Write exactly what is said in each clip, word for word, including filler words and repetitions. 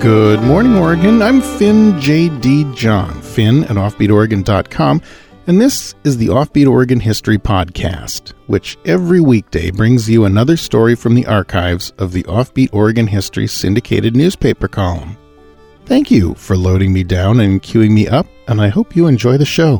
Good morning, Oregon. I'm Finn J D. John, Finn at offbeat oregon dot com, and this is the Offbeat Oregon History Podcast, which every weekday brings you another story from the archives of the Offbeat Oregon History syndicated newspaper column. Thank you for loading me down and queuing me up, and I hope you enjoy the show.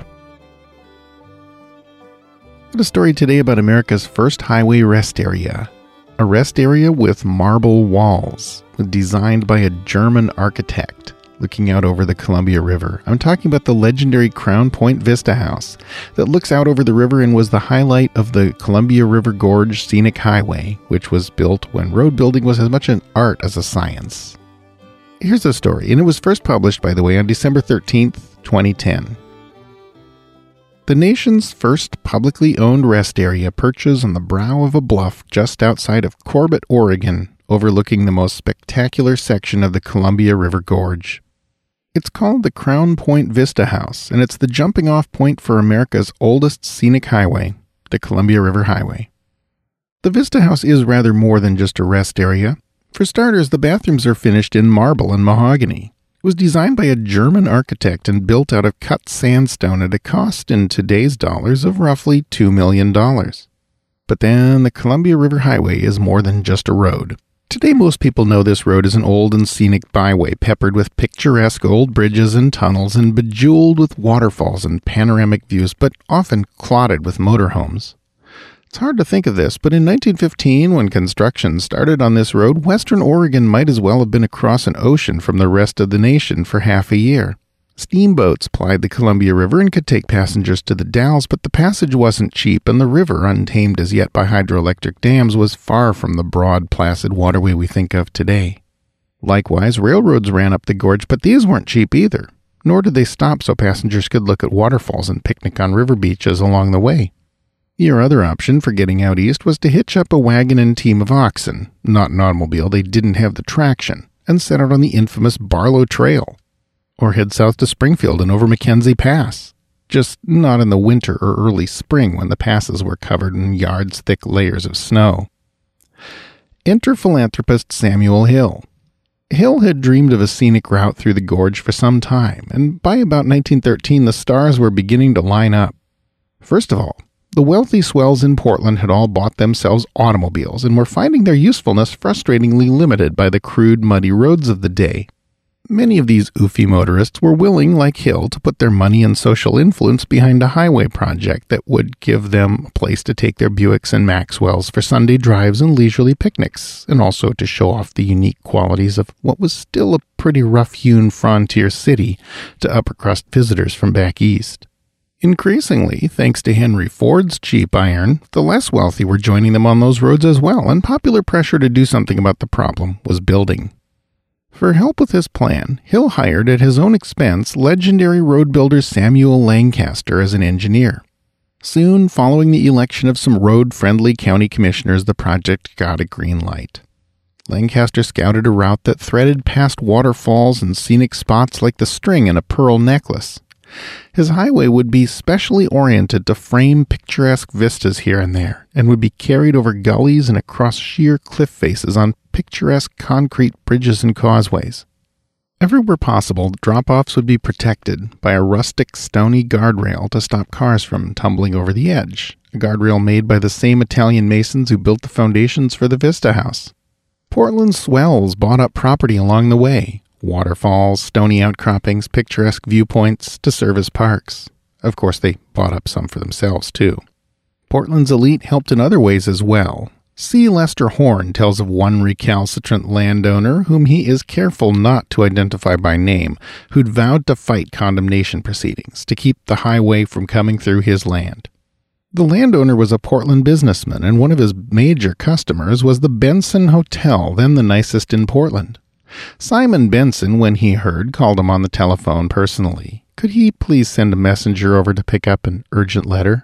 I got a story today about America's first highway rest area. A rest area with marble walls, designed by a German architect, looking out over the Columbia River. I'm talking about the legendary Crown Point Vista House that looks out over the river and was the highlight of the Columbia River Gorge Scenic Highway, which was built when road building was as much an art as a science. Here's the story, and it was first published, by the way, on December thirteenth, twenty ten. The nation's first publicly owned rest area perches on the brow of a bluff just outside of Corbett, Oregon, overlooking the most spectacular section of the Columbia River Gorge. It's called the Crown Point Vista House, and it's the jumping-off point for America's oldest scenic highway, the Columbia River Highway. The Vista House is rather more than just a rest area. For starters, the bathrooms are finished in marble and mahogany. It was designed by a German architect and built out of cut sandstone at a cost in today's dollars of roughly two million dollars. But then the Columbia River Highway is more than just a road. Today most people know this road as an old and scenic byway peppered with picturesque old bridges and tunnels and bejeweled with waterfalls and panoramic views, but often clotted with motorhomes. It's hard to think of this, but in nineteen fifteen, when construction started on this road, Western Oregon might as well have been across an ocean from the rest of the nation for half a year. Steamboats plied the Columbia River and could take passengers to the Dalles, but the passage wasn't cheap, and the river, untamed as yet by hydroelectric dams, was far from the broad, placid waterway we think of today. Likewise, railroads ran up the gorge, but these weren't cheap either, nor did they stop so passengers could look at waterfalls and picnic on river beaches along the way. Your other option for getting out east was to hitch up a wagon and team of oxen, not an automobile, they didn't have the traction, and set out on the infamous Barlow Trail. Or head south to Springfield and over Mackenzie Pass. Just not in the winter or early spring when the passes were covered in yards-thick layers of snow. Enter philanthropist Samuel Hill. Hill had dreamed of a scenic route through the gorge for some time, and by about nineteen thirteen the stars were beginning to line up. First of all, the wealthy swells in Portland had all bought themselves automobiles and were finding their usefulness frustratingly limited by the crude, muddy roads of the day. Many of these oofy motorists were willing, like Hill, to put their money and social influence behind a highway project that would give them a place to take their Buicks and Maxwells for Sunday drives and leisurely picnics, and also to show off the unique qualities of what was still a pretty rough-hewn frontier city to upper-crust visitors from back east. Increasingly, thanks to Henry Ford's cheap iron, the less wealthy were joining them on those roads as well, and popular pressure to do something about the problem was building. For help with his plan, Hill hired at his own expense legendary road builder Samuel Lancaster as an engineer. Soon, following the election of some road-friendly county commissioners, the project got a green light. Lancaster scouted a route that threaded past waterfalls and scenic spots like the string in a pearl necklace. His highway would be specially oriented to frame picturesque vistas here and there, and would be carried over gullies and across sheer cliff faces on picturesque concrete bridges and causeways. Everywhere possible, drop-offs would be protected by a rustic stony guardrail to stop cars from tumbling over the edge, a guardrail made by the same Italian masons who built the foundations for the Vista House. Portland swells bought up property along the way, waterfalls, stony outcroppings, picturesque viewpoints to serve as parks. Of course, they bought up some for themselves, too. Portland's elite helped in other ways as well. C. Lester Horne tells of one recalcitrant landowner, whom he is careful not to identify by name, who'd vowed to fight condemnation proceedings to keep the highway from coming through his land. The landowner was a Portland businessman, and one of his major customers was the Benson Hotel, then the nicest in Portland. Simon Benson, when he heard, called him on the telephone personally. Could he please send a messenger over to pick up an urgent letter?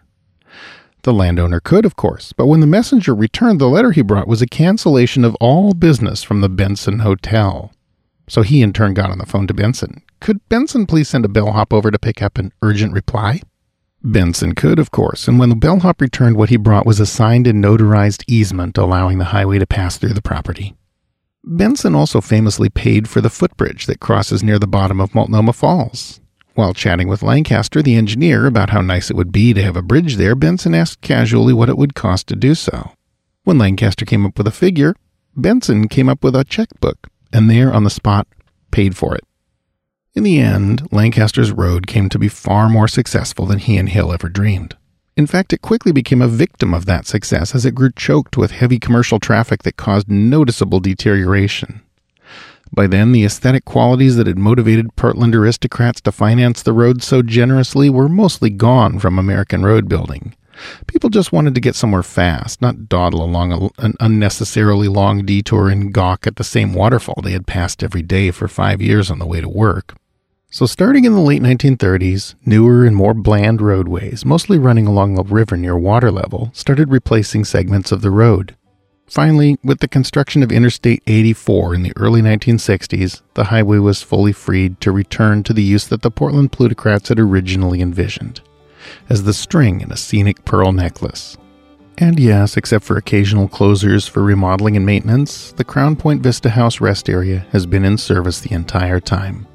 The landowner could, of course, but when the messenger returned, the letter he brought was a cancellation of all business from the Benson Hotel. So he in turn got on the phone to Benson. Could Benson please send a bellhop over to pick up an urgent reply? Benson could, of course, and when the bellhop returned, what he brought was a signed and notarized easement allowing the highway to pass through the property. Benson also famously paid for the footbridge that crosses near the bottom of Multnomah Falls. While chatting with Lancaster, the engineer, about how nice it would be to have a bridge there, Benson asked casually what it would cost to do so. When Lancaster came up with a figure, Benson came up with a checkbook, and there on the spot paid for it. In the end, Lancaster's road came to be far more successful than he and Hill ever dreamed. In fact, it quickly became a victim of that success as it grew choked with heavy commercial traffic that caused noticeable deterioration. By then, the aesthetic qualities that had motivated Portland aristocrats to finance the road so generously were mostly gone from American road building. People just wanted to get somewhere fast, not dawdle along a, an unnecessarily long detour and gawk at the same waterfall they had passed every day for five years on the way to work. So starting in the late nineteen thirties, newer and more bland roadways, mostly running along the river near water level, started replacing segments of the road. Finally, with the construction of Interstate eighty-four in the early nineteen sixties, the highway was fully freed to return to the use that the Portland plutocrats had originally envisioned, as the string in a scenic pearl necklace. And yes, except for occasional closures for remodeling and maintenance, the Crown Point Vista House rest area has been in service the entire time.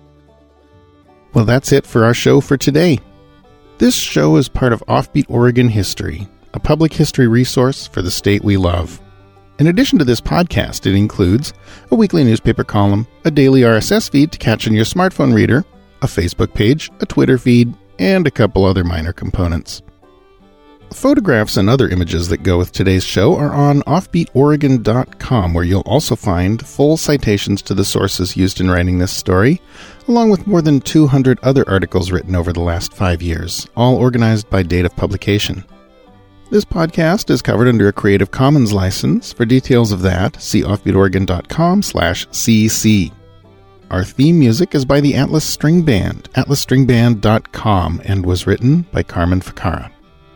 Well, that's it for our show for today. This show is part of Offbeat Oregon History, a public history resource for the state we love. In addition to this podcast, it includes a weekly newspaper column, a daily R S S feed to catch on your smartphone reader, a Facebook page, a Twitter feed, and a couple other minor components. Photographs and other images that go with today's show are on offbeat oregon dot com, where you'll also find full citations to the sources used in writing this story, along with more than two hundred other articles written over the last five years, all organized by date of publication. This podcast is covered under a Creative Commons license. For details of that, see offbeat oregon dot com slash C C. Our theme music is by the Atlas String Band, atlas string band dot com, and was written by Carmen Ficarra.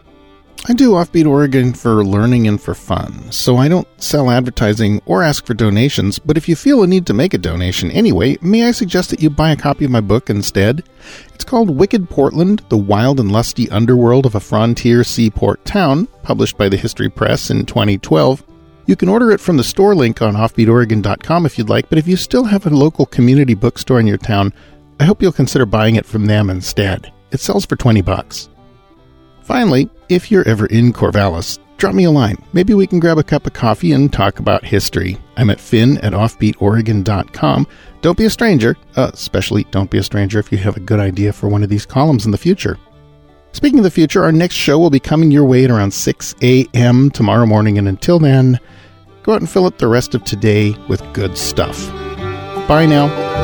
I do Offbeat Oregon for learning and for fun, so I don't sell advertising or ask for donations, but if you feel a need to make a donation anyway, may I suggest that you buy a copy of my book instead? It's called Wicked Portland, The Wild and Lusty Underworld of a Frontier Seaport Town, published by the History Press in twenty twelve. You can order it from the store link on offbeat oregon dot com if you'd like, but if you still have a local community bookstore in your town, I hope you'll consider buying it from them instead. It sells for twenty bucks. Finally, if you're ever in Corvallis, drop me a line. Maybe we can grab a cup of coffee and talk about history. I'm at finn at offbeat oregon dot com. Don't be a stranger, uh, especially don't be a stranger if you have a good idea for one of these columns in the future. Speaking of the future, our next show will be coming your way at around six a.m. tomorrow morning, and until then, go out and fill up the rest of today with good stuff. Bye now.